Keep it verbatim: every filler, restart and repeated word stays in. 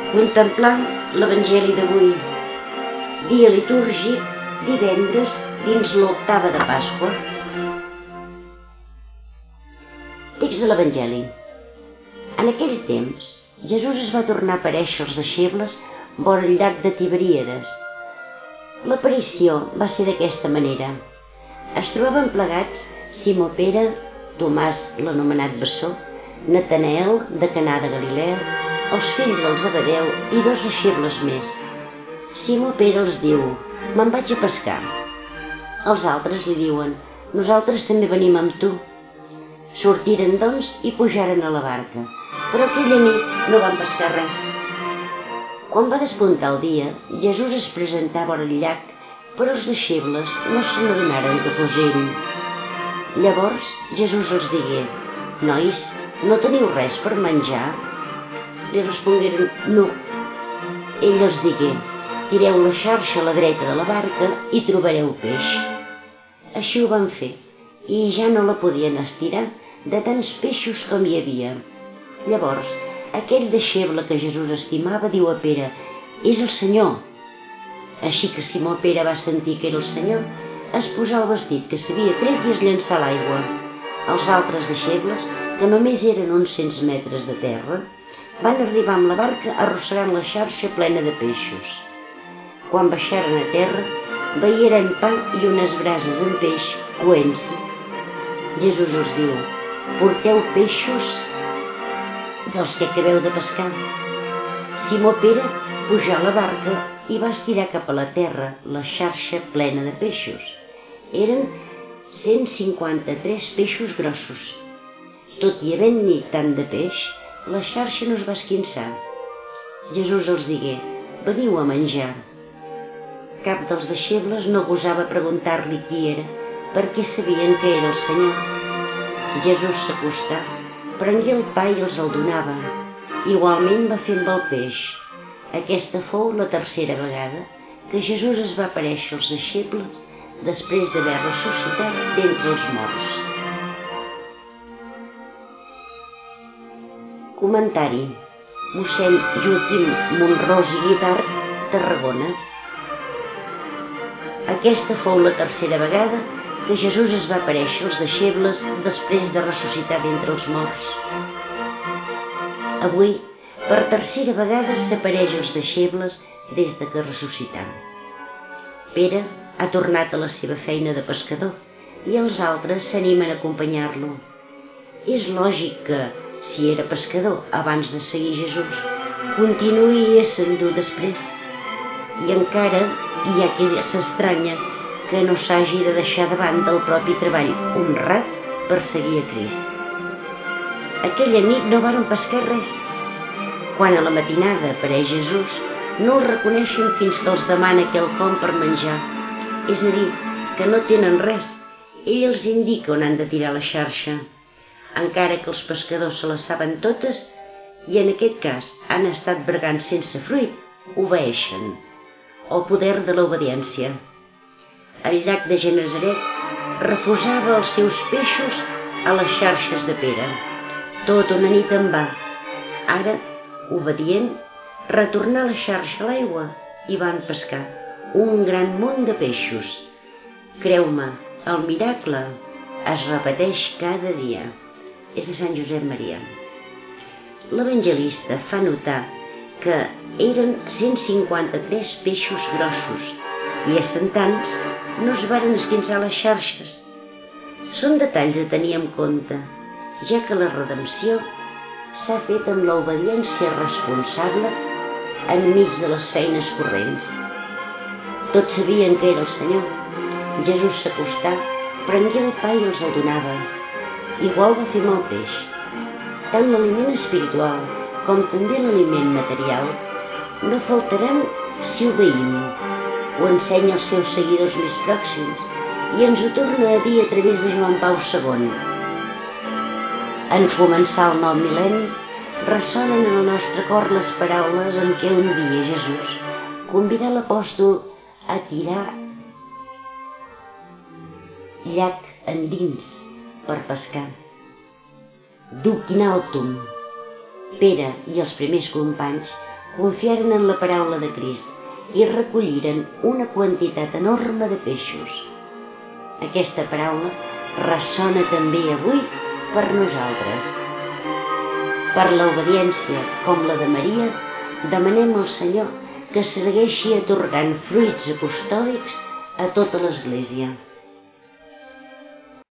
Contemplant l'Evangeli d'avui, dia litúrgic, divendres, dins l'octava de Pasqua. Text de l'Evangeli. En aquell temps, Jesús es va tornar a aparèixer als deixebles vora el llac de Tiberíades. L'aparició va ser d'aquesta manera. Es trobaven plegats Simó Pere, Tomàs l'anomenat Bessó, Natanael de Canà de Galilea, els fills del Zebedeu i dos deixebles més. Simó Pere els diu: me'n vaig a pescar. Els altres li diuen: nosaltres també venim amb tu. Sortiren, doncs, i pujaren a la barca, però aquella nit no van pescar res. Quan va despuntar el dia, Jesús es presentava vora el llac, però els deixebles no se n'adonaren que fos ell. Llavors Jesús els digué: nois, no teniu res per menjar? Li respongueren: no. Ell els digué: tireu la xarxa a la dreta de la barca i trobareu peix. Així ho van fer, i ja no la podien estirar de tants peixos com hi havia. Llavors, aquell deixeble que Jesús estimava diu a Pere: és el Senyor. Així que Simó Pere va sentir que era el Senyor, es posà el vestit que s'havia tret i es llançà a l'aigua. Els altres deixebles, que només eren uns cents metres de terra, van arribar amb la barca arrossegant la xarxa plena de peixos. Quan baixaren a terra, veieren pa i unes brases amb peix coent-s'hi. Jesús els diu: porteu peixos dels que acabeu de pescar. Simó Pere pujà a la barca i va estirar cap a la terra la xarxa plena de peixos. Eren cent cinquanta-tres peixos grossos. Tot i havent-n'hi tant de peix, la xarxa no es va esquinçar. Jesús els digué: veniu a menjar. Cap dels deixebles no gosava preguntar-li qui era, perquè sabien que era el Senyor. Jesús s'acostà, prengué el pa i els el donava. Igualment va fer amb el peix. Aquesta fou la tercera vegada que Jesús es va aparèixer als deixebles després d'haver ressuscitat d'entre els morts. Comentari: mossèn Joaquim Monrós i Guitart, Tarragona. Aquesta fou la tercera vegada que Jesús es va aparèixer als deixebles després de ressuscitar d'entre els morts. Avui, per tercera vegada s'apareix als deixebles des de que ressuscità. Pere ha tornat a la seva feina de pescador i els altres s'animen a acompanyar-lo. És lògic que, si era pescador abans de seguir Jesús, continuï essent-ho després. I encara hi ha qui s'estranya que no s'hagi de deixar de banda el propi treball honrat per seguir a Crist. Aquella nit no varen pescar res. Quan a la matinada apareix Jesús, no el reconeixen fins que els demana quelcom per menjar. És a dir, que no tenen res. Ell els indica on han de tirar la xarxa. Encara que els pescadors se les saben totes, i en aquest cas han estat bregant sense fruit, obeeixen. El poder de l'obediència. El llac de Genesaret refusava els seus peixos a les xarxes de Pere. Tot una nit en va. Ara, obedient, retornà la xarxa a l'aigua i van pescar un gran munt de peixos. Creu-me, el miracle es repeteix cada dia. És de Sant Josep Maria. L'evangelista fa notar que eren cent cinquanta-tres peixos grossos i essent tants no es varen esquinçar les xarxes. Són detalls a tenir en compte, ja que la redempció s'ha fet amb l'obediència responsable enmig de les feines corrents. Tots sabien que era el Senyor. Jesús s'acostà, prengué el pa i els el donava. Igual va fer amb el peix. Tant l'aliment espiritual com també l'aliment material no faltaran si obeïm. Ho ensenya als seus seguidors més pròxims i ens ho torna a dir a través de Joan Pau segon. En començar el nou mil·lenni, ressonen en el nostre cor les paraules en què un dia Jesús convidà l'apòstol a tirar llac endins per pescar. Duc in altum. Pere i els primers companys confiaren en la paraula de Crist i recolliren una quantitat enorme de peixos. Aquesta paraula ressona també avui per nosaltres. Per l'obediència com la de Maria, demanem al Senyor que segueixi atorgant fruits apostòlics a tota l'Església.